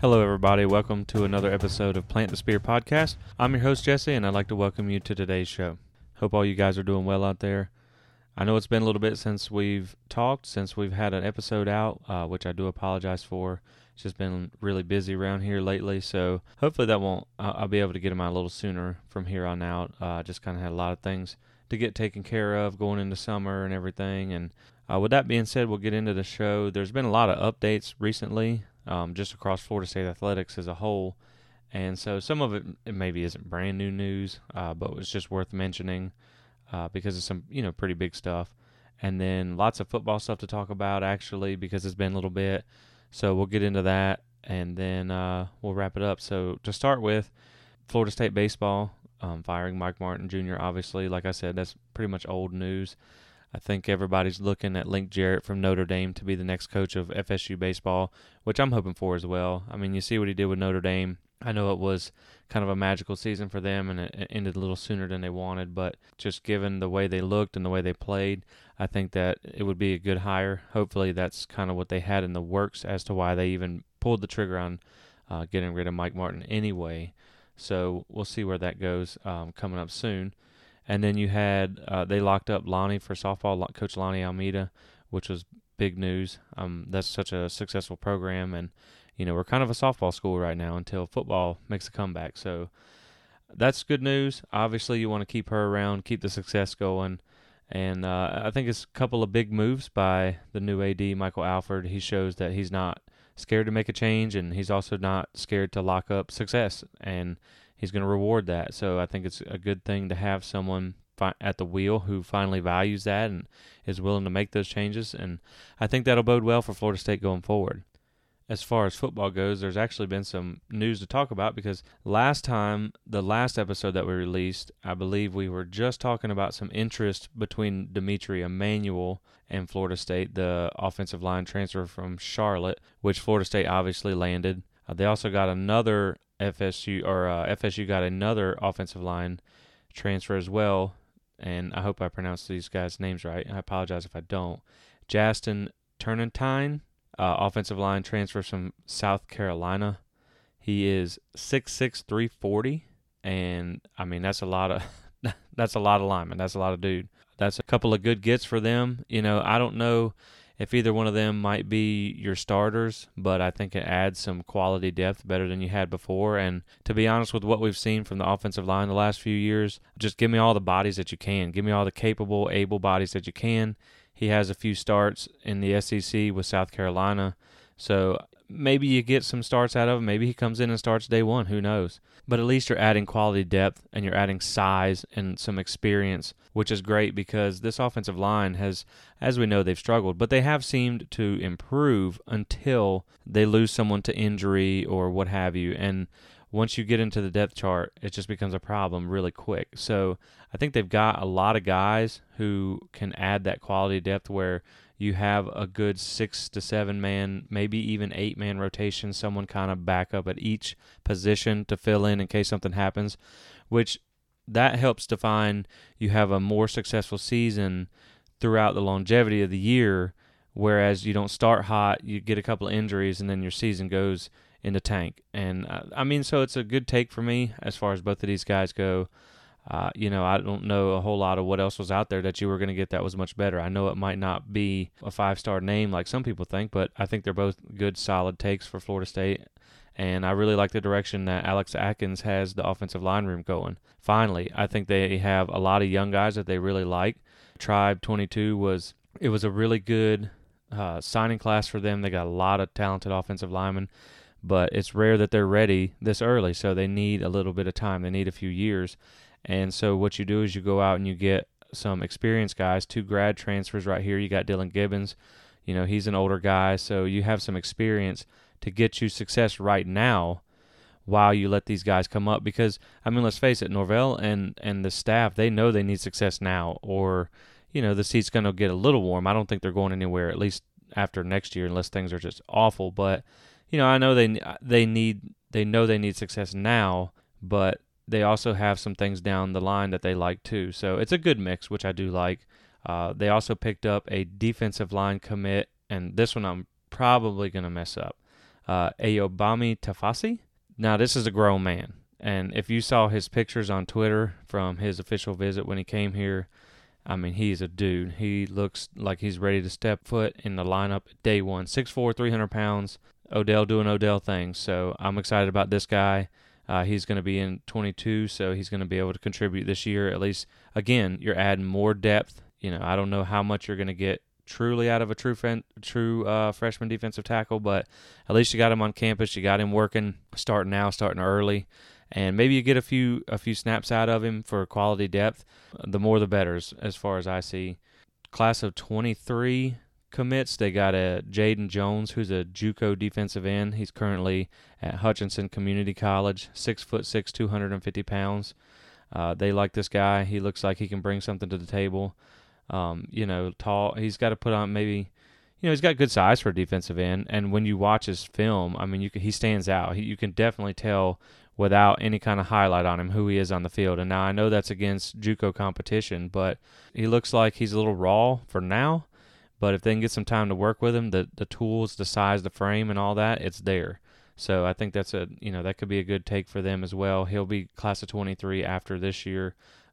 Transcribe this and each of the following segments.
Hello, everybody. Welcome to another episode of Plant the Spear podcast. I'm your host, Jesse, and I'd like to welcome you to today's show. Hope all you guys are doing well out there. I know it's been a little bit since we've talked, since we've had an episode out, which I do apologize for. It's just been really busy around here lately, so hopefully that won't. I'll be able to get them out a little sooner from here on out. Just kind of had a lot of things to get taken care of going into summer and everything. And with that being said, we'll get into the show. There's been a lot of updates recently, just across Florida State athletics as a whole. And so some of it maybe isn't brand new news, but it's just worth mentioning because of some, pretty big stuff. And then lots of football stuff to talk about, actually, because it's been a little bit. So we'll get into that, and then we'll wrap it up. So to start with, Florida State baseball, firing Mike Martin Jr., obviously. Like I said, that's pretty much old news. I think everybody's looking at Link Jarrett from Notre Dame to be the next coach of FSU baseball, which I'm hoping for as well. I mean, you see what he did with Notre Dame. I know it was kind of a magical season for them, and it ended a little sooner than they wanted, but just given the way they looked and the way they played, I think that it would be a good hire. Hopefully that's kind of what they had in the works as to why they even pulled the trigger on getting rid of Mike Martin anyway. So we'll see where that goes coming up soon. And then you had, they locked up Lonnie for softball, Coach Lonnie Almeida, which was big news. That's such a successful program, and, we're kind of a softball school right now until football makes a comeback. So that's good news. Obviously, you want to keep her around, keep the success going. And I think it's a couple of big moves by the new AD, Michael Alford. He shows that he's not scared to make a change, and he's also not scared to lock up success. And he's going to reward that. So I think it's a good thing to have someone at the wheel who finally values that and is willing to make those changes. And I think that'll bode well for Florida State going forward. As far as football goes, there's actually been some news to talk about because last time, the last episode that we released, I believe we were just talking about some interest between Dimitri Emmanuel and Florida State, the offensive line transfer from Charlotte, which Florida State obviously landed. They also got another FSU got another offensive line transfer as well, and I hope I pronounced these guys' names right. I apologize if I don't. Justin Turnantine, offensive line transfer from South Carolina. He is 6'6", 340, and I mean that's a lot of linemen. That's a lot of dude. That's a couple of good gets for them. I don't know if either one of them might be your starters, but I think it adds some quality depth better than you had before. And to be honest with what we've seen from the offensive line the last few years, just give me all the bodies that you can. Give me all the capable, able bodies that you can. He has a few starts in the SEC with South Carolina, so maybe you get some starts out of him. Maybe he comes in and starts day one. Who knows? But at least you're adding quality depth and you're adding size and some experience, which is great because this offensive line has, as we know, they've struggled, but they have seemed to improve until they lose someone to injury or what have you. And once you get into the depth chart, it just becomes a problem really quick. So I think they've got a lot of guys who can add that quality depth where you have a good 6 to 7 man, maybe even 8 man rotation, someone kind of back up at each position to fill in case something happens, which that helps define you have a more successful season throughout the longevity of the year, whereas you don't start hot, you get a couple of injuries, and then your season goes in the tank. And so it's a good take for me as far as both of these guys go. I don't know a whole lot of what else was out there that you were going to get that was much better. I know it might not be a 5-star name like some people think, but I think they're both good, solid takes for Florida State. And I really like the direction that Alex Atkins has the offensive line room going. Finally, I think they have a lot of young guys that they really like. Tribe 22 was a really good signing class for them. They got a lot of talented offensive linemen, but it's rare that they're ready this early, so they need a little bit of time. They need a few years. And so what you do is you go out and you get some experienced guys, 2 grad transfers right here. You got Dylan Gibbons. He's an older guy, so you have some experience to get you success right now while you let these guys come up. Because, let's face it, Norvell and the staff, they know they need success now know the seat's going to get a little warm. I don't think they're going anywhere, at least after next year, unless things are just awful. But, I know they know they need success now, but they also have some things down the line that they like too. So it's a good mix, which I do like. They also picked up a defensive line commit, and this one I'm probably going to mess up. Ayobami Tafasi. Now, this is a grown man. And if you saw his pictures on Twitter from his official visit when he came here, I mean, he's a dude. He looks like he's ready to step foot in the lineup day one. 6'4", 300 pounds. Odell doing Odell things. So I'm excited about this guy. He's going to be in 22, so he's going to be able to contribute this year. At least, again, you're adding more depth. I don't know how much you're going to get truly out of a true freshman defensive tackle, but at least you got him on campus. You got him working, starting early. And maybe you get a few snaps out of him for quality depth. The more the better, as far as I see. Class of 23 commits. They got a Jaden Jones, who's a JUCO defensive end. He's currently at Hutchinson Community College, 6'6", 250 pounds. They like this guy. He looks like he can bring something to the table. Tall. He's got to put on maybe. He's got good size for a defensive end. And when you watch his film, I mean, he stands out. You can definitely tell without any kind of highlight on him who he is on the field. And now I know that's against JUCO competition, but he looks like he's a little raw for now. But if they can get some time to work with him, the tools, the size, the frame, and all that, it's there. So I think that's that could be a good take for them as well. He'll be class of 23 after this year,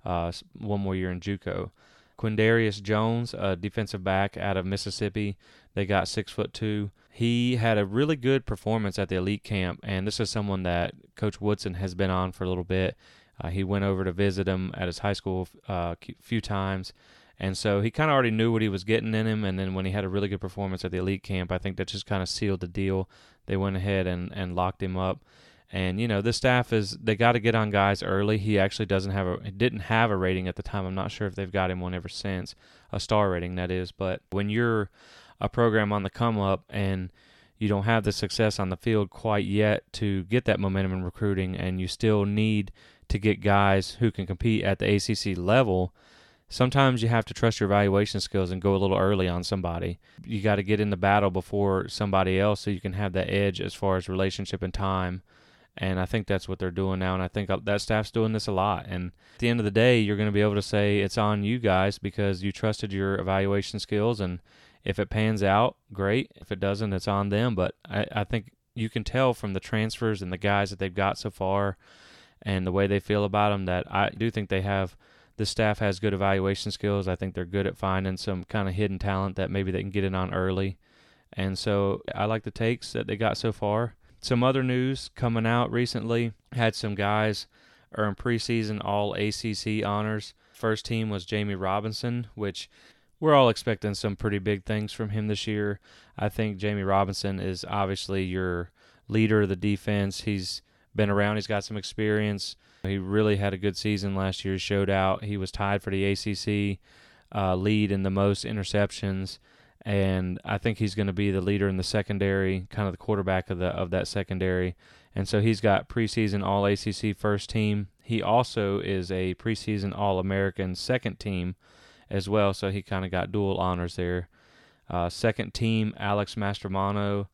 one more year in JUCO. Quindarius Jones, a defensive back out of Mississippi. They got 6'2". He had a really good performance at the elite camp, and this is someone that Coach Woodson has been on for a little bit. He went over to visit him at his high school a few times, and so he kind of already knew what he was getting in him, and then when he had a really good performance at the elite camp, I think that just kind of sealed the deal. They went ahead and locked him up. And, this staff they got to get on guys early. He actually didn't have a rating at the time. I'm not sure if they've got him one ever since, a star rating, that is. But when you're a program on the come up and you don't have the success on the field quite yet to get that momentum in recruiting, and you still need to get guys who can compete at the ACC level, sometimes you have to trust your evaluation skills and go a little early on somebody. You got to get in the battle before somebody else so you can have that edge as far as relationship and time. And I think that's what they're doing now, and I think that staff's doing this a lot. And at the end of the day, you're going to be able to say it's on you guys because you trusted your evaluation skills, and if it pans out, great. If it doesn't, it's on them. But I think you can tell from the transfers and the guys that they've got so far and the way they feel about them that I do think the staff has good evaluation skills. I think they're good at finding some kind of hidden talent that maybe they can get in on early. And so I like the takes that they got so far. Some other news coming out recently, had some guys earn preseason All-ACC honors. First team was Jamie Robinson, which we're all expecting some pretty big things from him this year. I think Jamie Robinson is obviously your leader of the defense. He's been around. He's got some experience. He really had a good season last year. He showed out. He was tied for the ACC lead in the most interceptions. And I think he's going to be the leader in the secondary, kind of the quarterback of that secondary. And so he's got preseason All-ACC first team. He also is a preseason All-American second team as well, so he kind of got dual honors there. Second team, Alex Mastromano,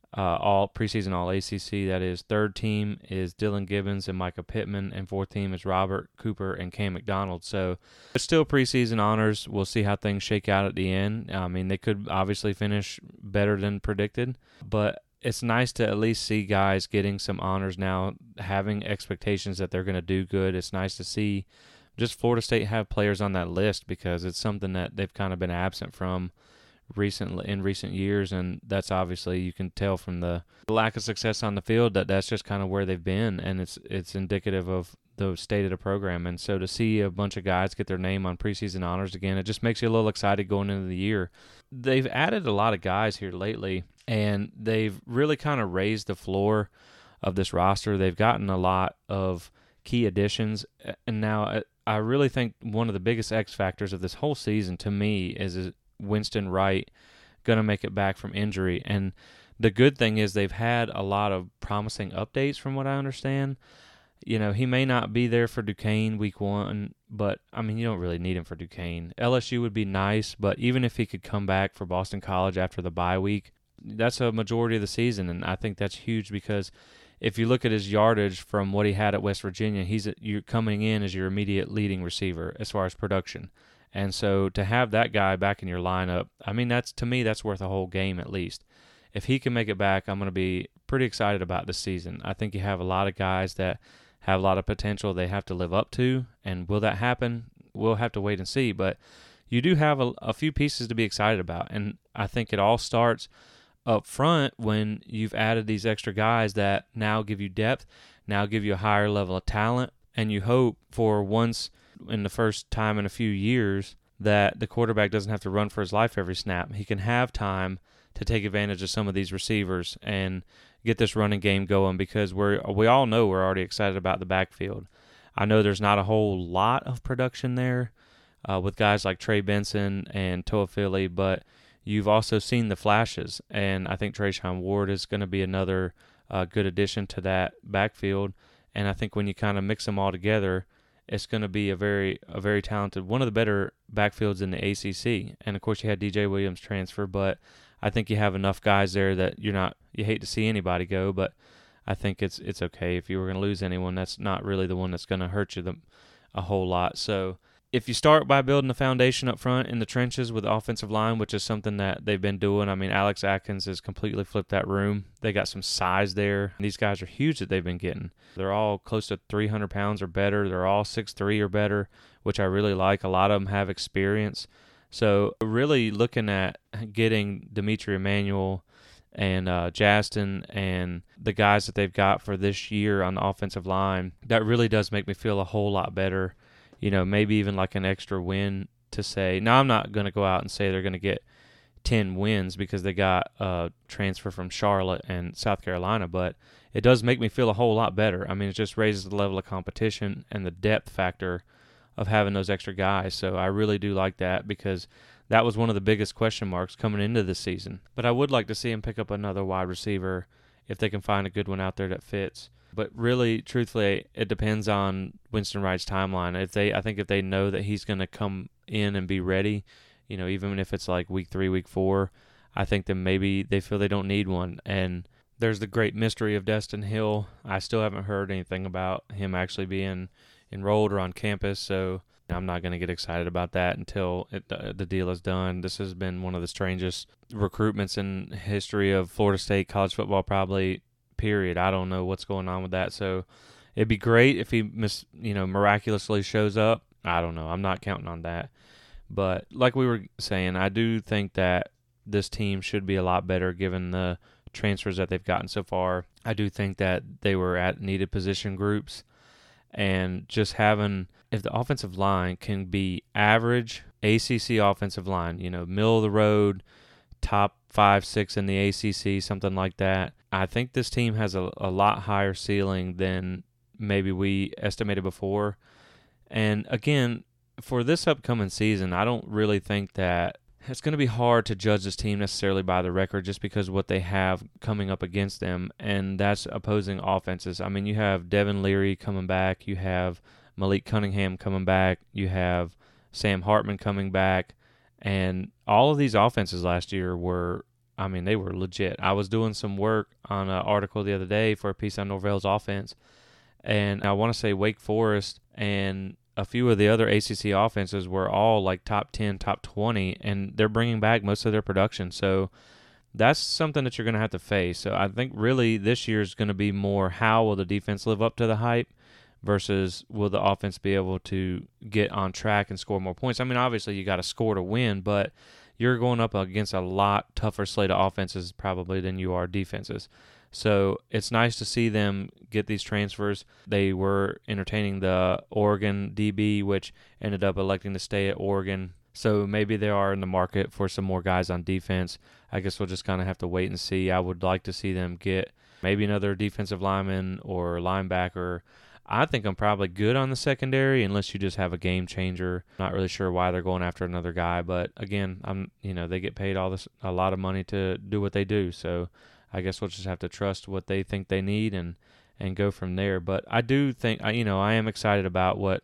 preseason All-ACC. That is. Third team is Dylan Gibbons and Micah Pittman, and fourth team is Robert Cooper and Cam McDonald. So it's still preseason honors. We'll see how things shake out at the end. I mean, they could obviously finish better than predicted, but it's nice to at least see guys getting some honors now, having expectations that they're going to do good. It's nice to see just Florida State have players on that list because it's something that they've kind of been absent from in recent years, and that's obviously, you can tell from the lack of success on the field that's just kind of where they've been, and it's indicative of the state of the program. And so to see a bunch of guys get their name on preseason honors again, it just makes you a little excited going into the year. They've added a lot of guys here lately, and they've really kind of raised the floor of this roster. They've gotten a lot of key additions, and now I really think one of the biggest X factors of this whole season to me is Winston Wright going to make it back from injury. And the good thing is they've had a lot of promising updates from what I understand. He may not be there for Duquesne week 1, but, I mean, you don't really need him for Duquesne. LSU would be nice, but even if he could come back for Boston College after the bye week, that's a majority of the season, and I think that's huge because if you look at his yardage from what he had at West Virginia, you're coming in as your immediate leading receiver as far as production. And so to have that guy back in your lineup, I mean, to me, that's worth a whole game at least. If he can make it back, I'm going to be pretty excited about this season. I think you have a lot of guys that have a lot of potential they have to live up to, and will that happen? We'll have to wait and see, but you do have a few pieces to be excited about, and I think it all starts up front when you've added these extra guys that now give you depth, now give you a higher level of talent, and you hope for once in the first time in a few years that the quarterback doesn't have to run for his life every snap. He can have time to take advantage of some of these receivers and get this running game going, because we all know we're already excited about the backfield. I know there's not a whole lot of production there with guys like Trey Benson and Toafili, but you've also seen the flashes, and I think Treshaun Ward is going to be another good addition to that backfield. And I think when you kind of mix them all together, it's going to be a very talented, one of the better backfields in the ACC. And of course, you had DJ Williams transfer, but I think you have enough guys there that you hate to see anybody go, but I think it's okay. If you were going to lose anyone, that's not really the one that's going to hurt you a whole lot. So if you start by building the foundation up front in the trenches with the offensive line, which is something that they've been doing. I mean, Alex Atkins has completely flipped that room. They got some size there. These guys are huge that they've been getting. They're all close to 300 pounds or better. They're all 6'3" or better, which I really like. A lot of them have experience. So really looking at getting Dimitri Emmanuel and Justin and the guys that they've got for this year on the offensive line, that really does make me feel a whole lot better. Maybe even like an extra win to say. Now, I'm not going to go out and say they're going to get 10 wins because they got a transfer from Charlotte and South Carolina, but it does make me feel a whole lot better. I mean, it just raises the level of competition and the depth factor of having those extra guys. So I really do like that, because that was one of the biggest question marks coming into this season. But I would like to see him pick up another wide receiver if they can find a good one out there that fits. But really, truthfully, it depends on Winston Wright's timeline. I think if they know that he's going to come in and be ready, even if it's like week 3, week 4, I think that maybe they feel they don't need one. And there's the great mystery of Destin Hill. I still haven't heard anything about him actually being enrolled or on campus, so I'm not going to get excited about that until the deal is done. This has been one of the strangest recruitments in history of Florida State college football, probably. Period. I don't know what's going on with that. So it'd be great if he miraculously shows up. I don't know. I'm not counting on that. But like we were saying, I do think that this team should be a lot better given the transfers that they've gotten so far. I do think that they were at needed position groups, and just if the offensive line can be average ACC offensive line, middle of the road, top 5, 6 in the ACC, something like that. I think this team has a lot higher ceiling than maybe we estimated before. And again, for this upcoming season, I don't really think that it's going to be hard to judge this team necessarily by the record, just because of what they have coming up against them, and that's opposing offenses. I mean, you have Devin Leary coming back, you have Malik Cunningham coming back, you have Sam Hartman coming back, and all of these offenses last year they were legit. I was doing some work on an article the other day for a piece on Norvell's offense, and I want to say Wake Forest and a few of the other ACC offenses were all like top 10, top 20, and they're bringing back most of their production. So that's something that you're going to have to face. So I think really this year is going to be more how will the defense live up to the hype versus will the offense be able to get on track and score more points. I mean, obviously you got to score to win, but you're going up against a lot tougher slate of offenses probably than you are defenses. So it's nice to see them get these transfers. They were entertaining the Oregon DB, which ended up electing to stay at Oregon. So maybe they are in the market for some more guys on defense. I guess we'll just kind of have to wait and see. I would like to see them get maybe another defensive lineman or linebacker. I think I'm probably good on the secondary unless you just have a game changer. Not really sure why they're going after another guy, but again, they get paid a lot of money to do what they do. So I guess we'll just have to trust what they think they need and go from there. But I do think I am excited about what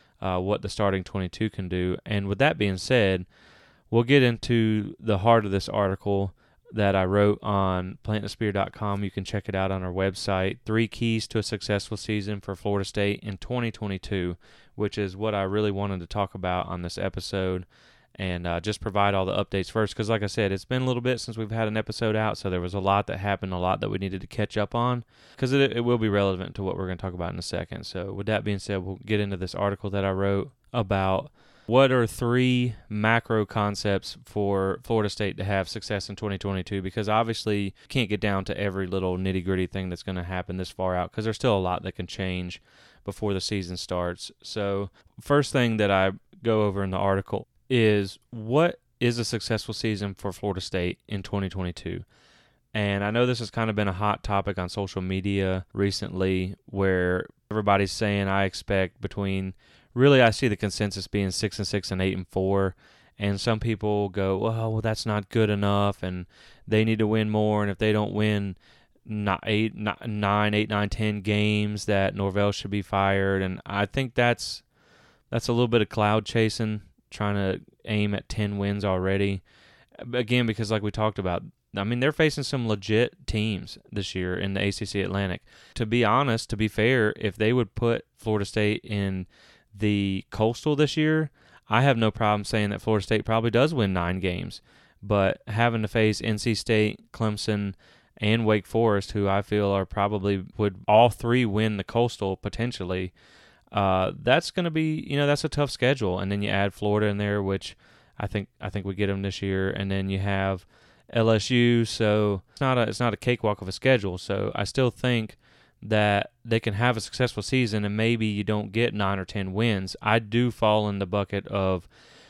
the starting 22 can do. And with that being said, we'll get into the heart of this article that I wrote on plantthespear.com. You can check it out on our website. 3 keys to a successful season for Florida State in 2022, which is what I really wanted to talk about on this episode. and just provide all the updates first. Because like I said, it's been a little bit since we've had an episode out, so there was a lot that happened, a lot that we needed to catch up on, because it will be relevant to what we're going to talk about in a second. So with that being said, we'll get into this article that I wrote about what are 3 macro concepts for Florida State to have success in 2022, because obviously you can't get down to every little nitty-gritty thing that's going to happen this far out, because there's still a lot that can change before the season starts. So first thing that I go over in the article is, what is a successful season for Florida State in 2022? And I know this has kind of been a hot topic on social media recently, where everybody's saying, I expect between, really I see the consensus being 6-6 and 8-4, and some people go, well, that's not good enough, and they need to win more, and if they don't win 9, 9, 10 games, that Norvell should be fired. And I think that's a little bit of cloud chasing, trying to aim at 10 wins already. Again, because like we talked about, I mean, they're facing some legit teams this year in the ACC Atlantic. To be honest, to be fair, if they would put Florida State in the Coastal this year, I have no problem saying that Florida State probably does win 9 games. But having to face NC State, Clemson, and Wake Forest, who I feel are probably would all 3 win the Coastal potentially, that's going to be, that's a tough schedule. And then you add Florida in there, which I think we get them this year, and then you have LSU, so it's not a cakewalk of a schedule. So I still think that they can have a successful season, and maybe you don't get 9 or 10 wins. I do fall in the bucket of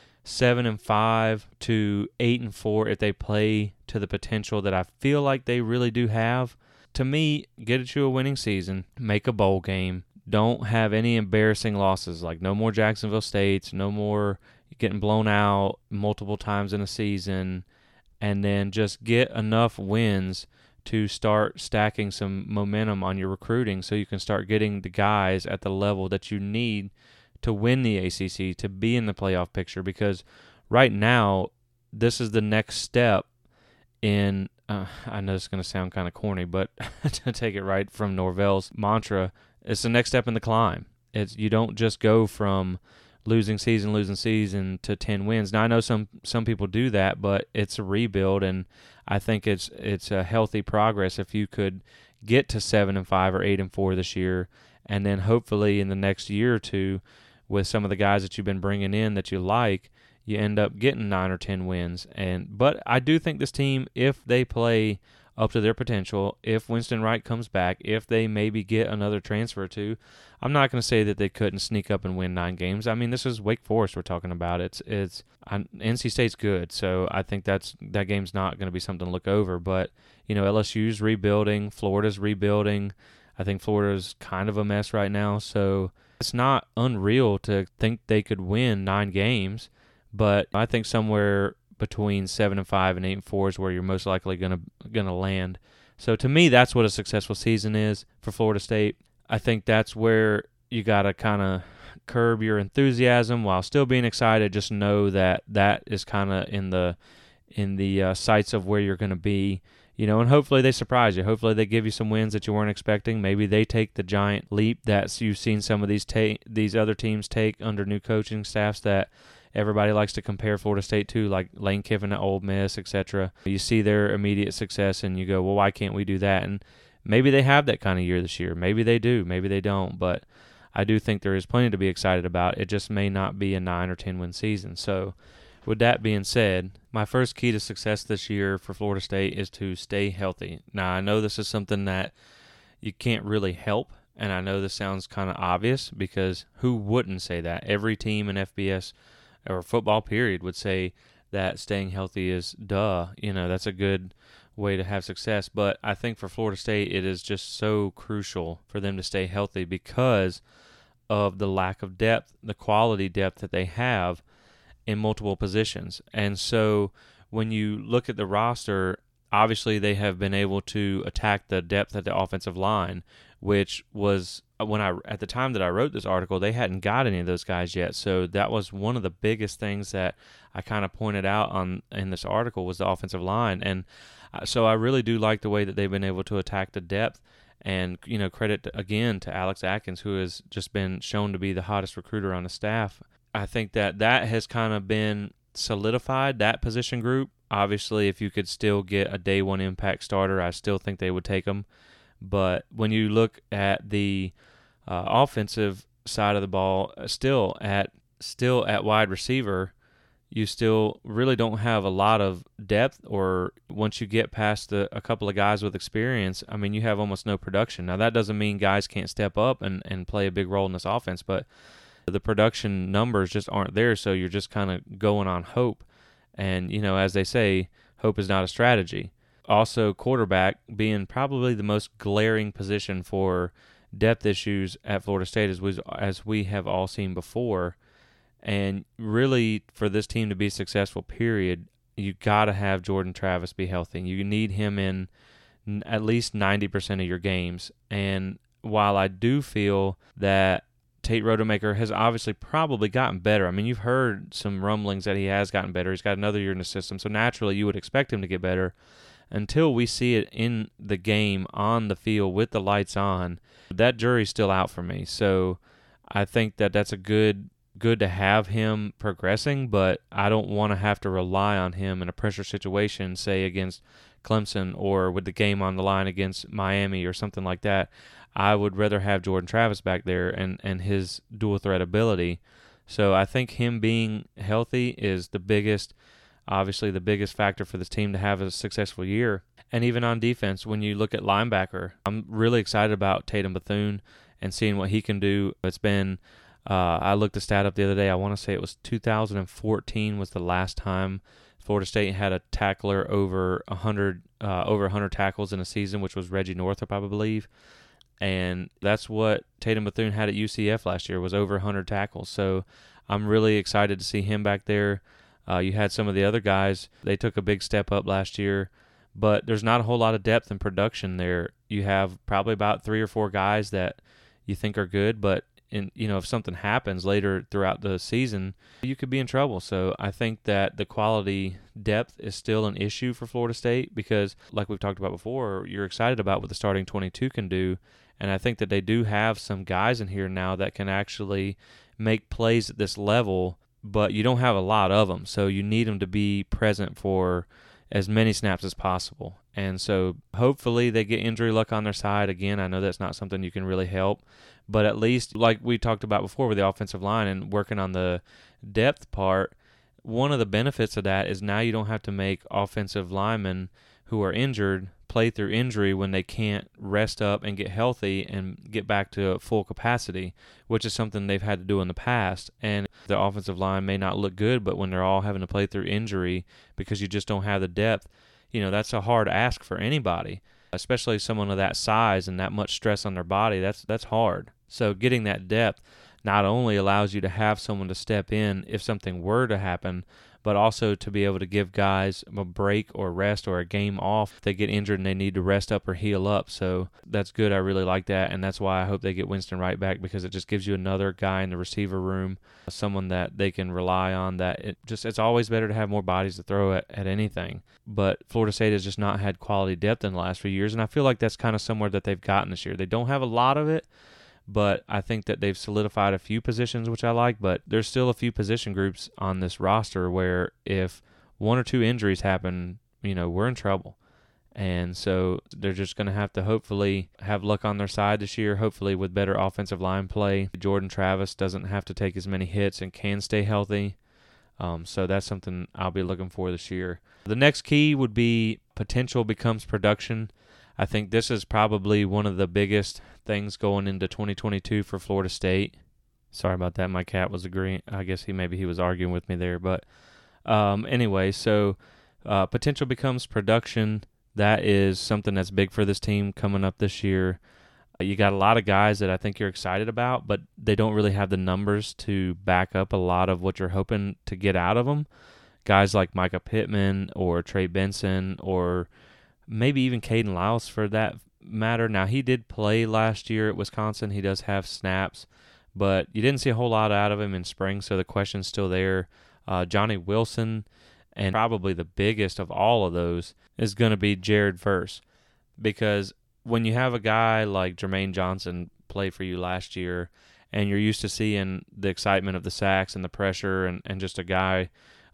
7-5 to 8-4 if they play to the potential that I feel like they really do have. To me, get you a winning season, make a bowl game, don't have any embarrassing losses, like no more Jacksonville States, no more getting blown out multiple times in a season, and then just get enough wins to start stacking some momentum on your recruiting so you can start getting the guys at the level that you need to win the ACC, to be in the playoff picture. Because right now, this is the next step in, I know it's going to sound kind of corny, but to take it right from Norvell's mantra, it's the next step in the climb. You don't just go from losing season to 10 wins. Now, I know some people do that, but it's a rebuild, and I think it's a healthy progress if you could get to 7-5 or 8-4 this year, and then hopefully in the next year or two, with some of the guys that you've been bringing in that you like, you end up getting 9 or 10 wins. But I do think this team, if they play up to their potential, if Winston Wright comes back, if they maybe get another transfer or two, I'm not going to say that they couldn't sneak up and win 9 games. I mean, this is Wake Forest we're talking about. NC State's good, so I think that game's not going to be something to look over. But, LSU's rebuilding, Florida's rebuilding. I think Florida's kind of a mess right now, so it's not unreal to think they could win 9 games. But I think somewhere between 7-5 and 8-4 is where you're most likely gonna land. So to me, that's what a successful season is for Florida State. I think that's where you gotta kind of curb your enthusiasm while still being excited. Just know that is kind of in the sights of where you're gonna be. And hopefully they surprise you. Hopefully they give you some wins that you weren't expecting. Maybe they take the giant leap that you've seen some of these other teams take under new coaching staffs that everybody likes to compare Florida State to, like Lane Kiffin at Ole Miss, etc. You see their immediate success and you go, well, why can't we do that? And maybe they have that kind of year this year. Maybe they do. Maybe they don't. But I do think there is plenty to be excited about. It just may not be a 9 or 10 win season. So with that being said, my first key to success this year for Florida State is to stay healthy. Now, I know this is something that you can't really help, and I know this sounds kind of obvious, because who wouldn't say that? Every team in FBS or football period would say that staying healthy is that's a good way to have success. But I think for Florida State, it is just so crucial for them to stay healthy because of the lack of depth, the quality depth that they have in multiple positions. And so when you look at the roster, obviously they have been able to attack the depth at the offensive line, which was at the time that I wrote this article, they hadn't got any of those guys yet. So that was one of the biggest things that I kind of pointed out in this article, was the offensive line. And so I really do like the way that they've been able to attack the depth. And, credit again to Alex Atkins, who has just been shown to be the hottest recruiter on the staff. I think that has kind of been solidified that position group. Obviously, if you could still get a day one impact starter, I still think they would take him. But when you look at the offensive side of the ball, still at wide receiver, you still really don't have a lot of depth, or once you get past a couple of guys with experience, I mean, you have almost no production. Now, that doesn't mean guys can't step up and play a big role in this offense, but the production numbers just aren't there, so you're just kind of going on hope. And, as they say, hope is not a strategy. Also, quarterback being probably the most glaring position for depth issues at Florida State, as we have all seen before. And really, for this team to be successful, period, you got to have Jordan Travis be healthy. You need him in at least 90% of your games. And while I do feel that Tate Rodemaker has obviously probably gotten better. I mean, you've heard some rumblings that he has gotten better. He's got another year in the system, so naturally you would expect him to get better. Until we see it in the game, on the field, with the lights on, that jury's still out for me. So I think that that's a good to have him progressing, but I don't want to have to rely on him in a pressure situation, say against Clemson or with the game on the line against Miami or something like that. I would rather have Jordan Travis back there and his dual threat ability. So I think him being healthy is obviously the biggest factor for this team to have a successful year. And even on defense, when you look at linebacker, I'm really excited about Tatum Bethune and seeing what he can do. It's been, I looked the stat up the other day, I want to say it was 2014 was the last time Florida State had a tackler over 100 tackles in a season, which was Reggie Northup, I believe. And that's what Tatum Bethune had at UCF last year, was over 100 tackles. So I'm really excited to see him back there. You had some of the other guys. They took a big step up last year, but there's not a whole lot of depth and production there. You have probably about 3 or 4 guys that you think are good, but if something happens later throughout the season, you could be in trouble. So I think that the quality depth is still an issue for Florida State because, like we've talked about before, you're excited about what the starting 22 can do. And I think that they do have some guys in here now that can actually make plays at this level, but you don't have a lot of them. So you need them to be present for as many snaps as possible. And so hopefully they get injury luck on their side. Again, I know that's not something you can really help, but at least like we talked about before with the offensive line and working on the depth part, one of the benefits of that is now you don't have to make offensive linemen who are injured play through injury when they can't rest up and get healthy and get back to full capacity, which is something they've had to do in the past. And the offensive line may not look good, but when they're all having to play through injury because you just don't have the depth, that's a hard ask for anybody, especially someone of that size and that much stress on their body. That's hard. So getting that depth not only allows you to have someone to step in if something were to happen, but also to be able to give guys a break or rest or a game off if they get injured and they need to rest up or heal up. So that's good. I really like that, and that's why I hope they get Winston Wright back, because it just gives you another guy in the receiver room, someone that they can rely on. It's always better to have more bodies to throw at anything. But Florida State has just not had quality depth in the last few years, and I feel like that's kind of somewhere that they've gotten this year. They don't have a lot of it, but I think that they've solidified a few positions, which I like, but there's still a few position groups on this roster where if 1 or 2 injuries happen, we're in trouble. And so they're just going to have to hopefully have luck on their side this year, hopefully with better offensive line play. Jordan Travis doesn't have to take as many hits and can stay healthy. So that's something I'll be looking for this year. The next key would be potential becomes production. I think this is probably one of the biggest things going into 2022 for Florida State. Sorry about that. My cat was agreeing. I guess he was arguing with me there. But anyway, so potential becomes production. That is something that's big for this team coming up this year. You got a lot of guys that I think you're excited about, but they don't really have the numbers to back up a lot of what you're hoping to get out of them. Guys like Micah Pittman or Trey Benson or maybe even Caden Lyles for that matter. Now, he did play last year at Wisconsin. He does have snaps, but you didn't see a whole lot out of him in spring, so the question's still there. Johnny Wilson, and probably the biggest of all of those is going to be Jared Verse, because when you have a guy like Jermaine Johnson play for you last year and you're used to seeing the excitement of the sacks and the pressure and just a guy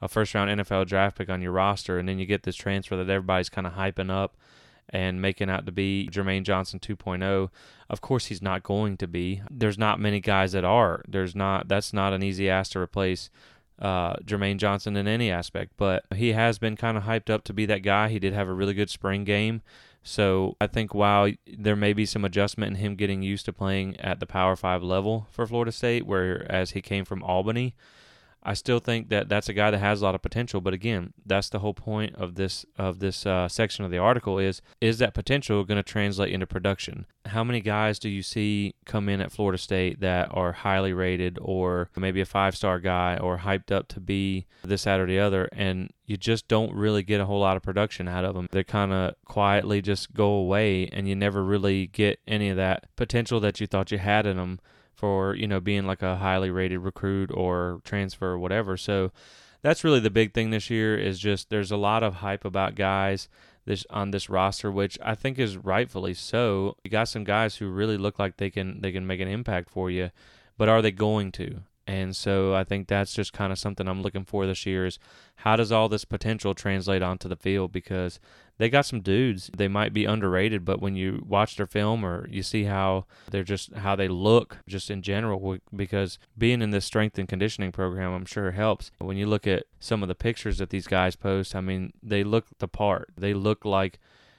a first-round NFL draft pick on your roster, and then you get this transfer that everybody's kind of hyping up and making out to be Jermaine Johnson 2.0. Of course, he's not going to be. There's not many guys that are. That's not an easy ask to replace Jermaine Johnson in any aspect, but he has been kind of hyped up to be that guy. He did have a really good spring game. So I think while there may be some adjustment in him getting used to playing at the Power 5 level for Florida State, whereas he came from Albany, I still think that that's a guy that has a lot of potential. But again, that's the whole point of this section of the article is that potential going to translate into production? How many guys do you see come in at Florida State that are highly rated or maybe a 5-star guy or hyped up to be this, that, or the other, and you just don't really get a whole lot of production out of them? They kind of quietly just go away, and you never really get any of that potential that you thought you had in them for, being like a highly rated recruit or transfer or whatever. So that's really the big thing this year is just there's a lot of hype about guys on this roster, which I think is rightfully so. You got some guys who really look like they can make an impact for you, but are they going to? And so I think that's just kind of something I'm looking for this year is how does all this potential translate onto the field? Because they got some dudes. They might be underrated, but when you watch their film or you see how they look just in general, because being in this strength and conditioning program, I'm sure helps. When you look at some of the pictures that these guys post, I mean, they look the part. They look like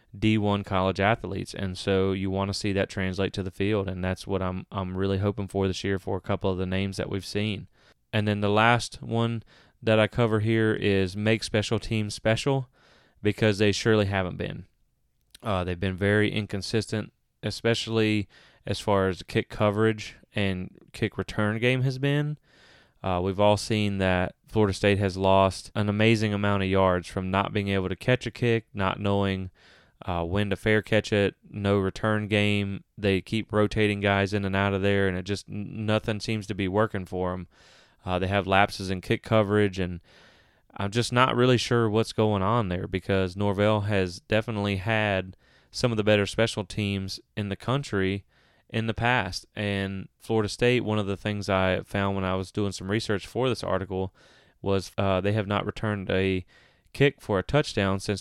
D1 college athletes, and so you want to see that translate to the field, and that's what I'm really hoping for this year for a couple of the names that we've seen. And then the last one that I cover here is make special teams special, because they surely haven't been. They've been very inconsistent, especially as far as kick coverage and kick return game has been. We've all seen that Florida State has lost an amazing amount of yards from not being able to catch a kick, not knowing when to fair catch it, no return game. They keep rotating guys in and out of there, and it just nothing seems to be working for them. They have lapses in kick coverage, and I'm just not really sure what's going on there because Norvell has definitely had some of the better special teams in the country in the past. And Florida State, one of the things I found when I was doing some research for this article was they have not returned a kick for a touchdown since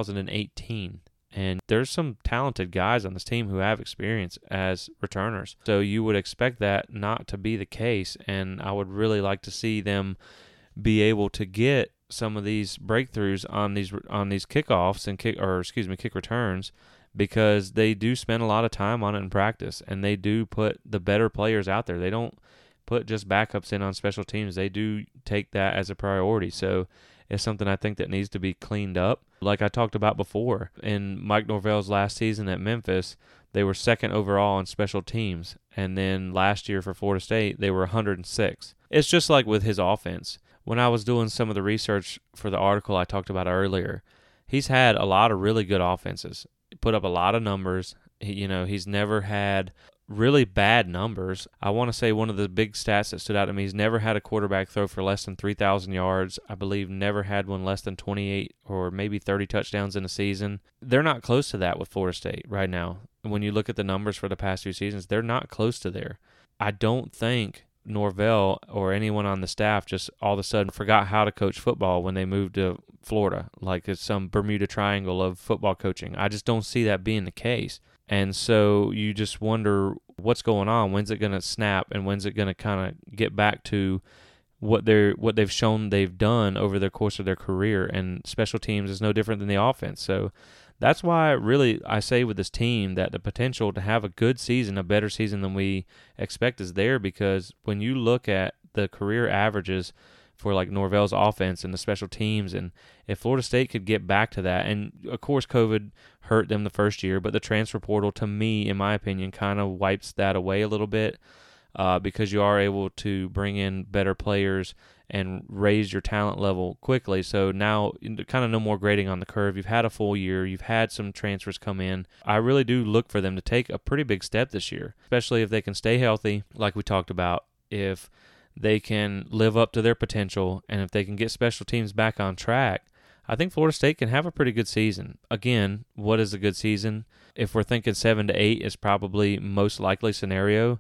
2018. And there's some talented guys on this team who have experience as returners. So you would expect that not to be the case, and I would really like to see them be able to get some of these breakthroughs on these kickoffs and kick returns, because they do spend a lot of time on it in practice, and they do put the better players out there. They don't put just backups in on special teams. They do take that as a priority. So it's something I think that needs to be cleaned up. Like I talked about before, in Mike Norvell's last season at Memphis, they were second overall in special teams. And then last year for Florida State, they were 106. It's just like with his offense. When I was doing some of the research for the article I talked about earlier, he's had a lot of really good offenses. He put up a lot of numbers. He's never had really bad numbers. I want to say one of the big stats that stood out to me, he's never had a quarterback throw for less than 3,000 yards. I believe never had one less than 28 or maybe 30 touchdowns in a season. They're not close to that with Florida State right now. When you look at the numbers for the past few seasons, they're not close to there. I don't think Norvell or anyone on the staff just all of a sudden forgot how to coach football when they moved to Florida, like it's some Bermuda Triangle of football coaching. I just don't see that being the case. And so you just wonder what's going on. When's it going to snap, and when's it going to kind of get back to what they've shown they've done over the course of their career? And special teams is no different than the offense. So that's why really I say with this team that the potential to have a good season, a better season than we expect, is there, because when you look at the career averages for like Norvell's offense and the special teams, and if Florida State could get back to that, and of course COVID hurt them the first year, but the transfer portal, to me, in my opinion, kind of wipes that away a little bit, because you are able to bring in better players and raise your talent level quickly. So now kind of no more grading on the curve. You've had a full year. You've had some transfers come in. I really do look for them to take a pretty big step this year, especially if they can stay healthy, like we talked about, if they can live up to their potential, and if they can get special teams back on track. I think Florida State can have a pretty good season. Again, what is a good season? If we're thinking 7 to 8 is probably most likely scenario,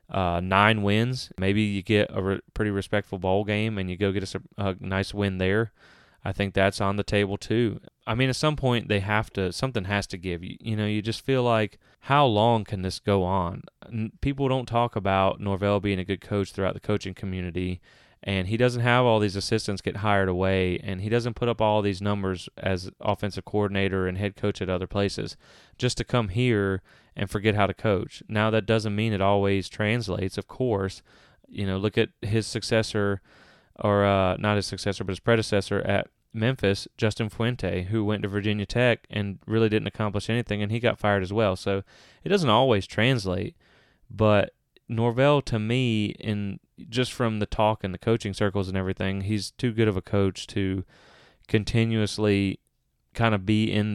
9 wins. Maybe you get a pretty respectful bowl game and you go get a nice win there. I think that's on the table too. I mean, at some point something has to give. You just feel like, how long can this go on? People don't talk about Norvell being a good coach throughout the coaching community, and he doesn't have all these assistants get hired away, and he doesn't put up all these numbers as offensive coordinator and head coach at other places just to come here and forget how to coach. Now, that doesn't mean it always translates, of course. Look at his successor, or not his successor, but his predecessor at Memphis, Justin Fuente, who went to Virginia Tech and really didn't accomplish anything, and he got fired as well. So it doesn't always translate, but Norvell, to me, just from the talk in the coaching circles and everything, he's too good of a coach to continuously kind of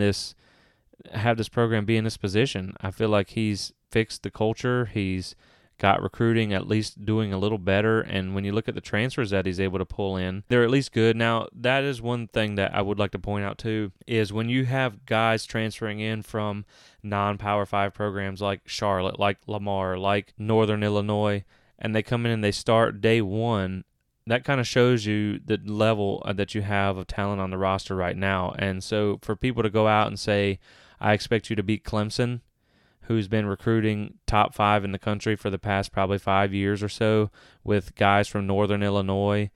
have this program be in this position. I feel like he's fixed the culture. He's got recruiting at least doing a little better, and when you look at the transfers that he's able to pull in, they're at least good. Now, that is one thing that I would like to point out too, is when you have guys transferring in from non-Power 5 programs like Charlotte, like Lamar, like Northern Illinois, and they come in and they start day one, that kind of shows you the level that you have of talent on the roster right now. And so for people to go out and say, I expect you to beat Clemson, who's been recruiting top 5 in the country for the past probably 5 years or so, with guys from Northern Illinois,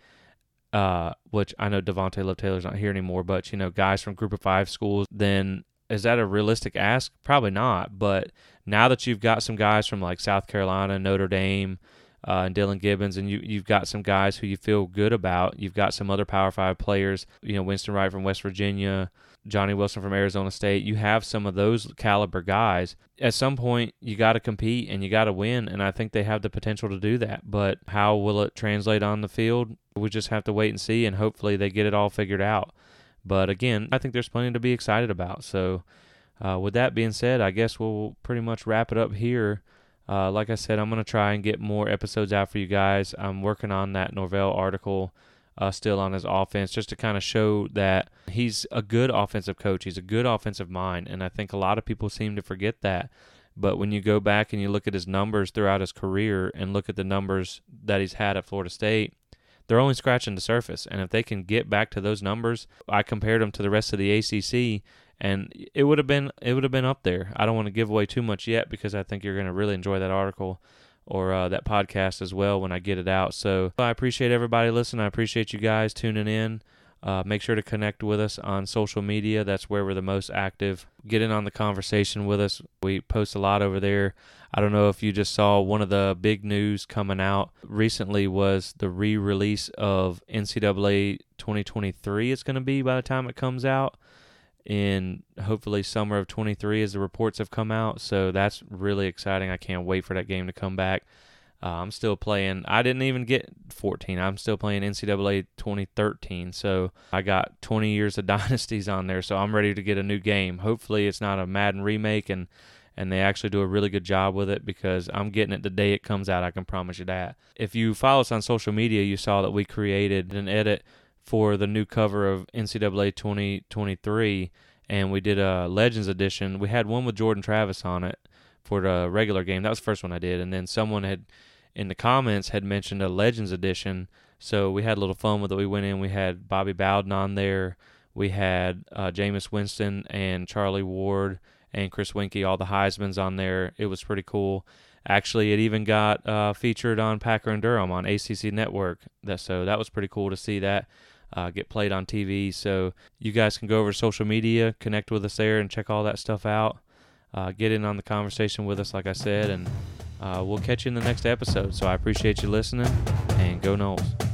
which I know Devontae Love Taylor's not here anymore, but, guys from Group of 5 schools, then is that a realistic ask? Probably not. But now that you've got some guys from like South Carolina, Notre Dame, and Dylan Gibbons, and you've got some guys who you feel good about, you've got some other Power 5 players, Winston Wright from West Virginia, Johnny Wilson from Arizona State, you have some of those caliber guys. At some point, you got to compete and you got to win, and I think they have the potential to do that. But how will it translate on the field? We just have to wait and see, and hopefully they get it all figured out. But again, I think there's plenty to be excited about. So with that being said, I guess we'll pretty much wrap it up here. Like I said, I'm going to try and get more episodes out for you guys. I'm working on that Norvell article still on his offense, just to kind of show that he's a good offensive coach. He's a good offensive mind, and I think a lot of people seem to forget that. But when you go back and you look at his numbers throughout his career and look at the numbers that he's had at Florida State, they're only scratching the surface. And if they can get back to those numbers, I compared them to the rest of the ACC, and it would have been up there. I don't want to give away too much yet, because I think you're going to really enjoy that article or that podcast as well when I get it out. So I appreciate everybody listening. I appreciate you guys tuning in. Make sure to connect with us on social media. That's where we're the most active. Get in on the conversation with us. We post a lot over there. I don't know if you just saw, one of the big news coming out recently was the re-release of NCAA 2023. It's going to be by the time it comes out in hopefully summer of 23, as the reports have come out. So that's really exciting. I can't wait for that game to come back. I'm still playing. I didn't even get 14. I'm still playing NCAA 2013. So I got 20 years of dynasties on there. So I'm ready to get a new game. Hopefully it's not a Madden remake and they actually do a really good job with it, because I'm getting it the day it comes out. I can promise you that. If you follow us on social media, you saw that we created an edit for the new cover of NCAA 2023, and we did a Legends edition. We had one with Jordan Travis on it for the regular game. That was the first one I did, and then someone had, in the comments, had mentioned a Legends edition, so we had a little fun with it. We went in, we had Bobby Bowden on there, we had Jameis Winston and Charlie Ward and Chris Winkie, all the Heismans on there. It was pretty cool. Actually, it even got featured on Packer and Durham on ACC Network, so that was pretty cool to see that get played on TV. So you guys can go over to social media, connect with us there, and check all that stuff out. Get in on the conversation with us, like I said, and we'll catch you in the next episode. So I appreciate you listening, and go Noles.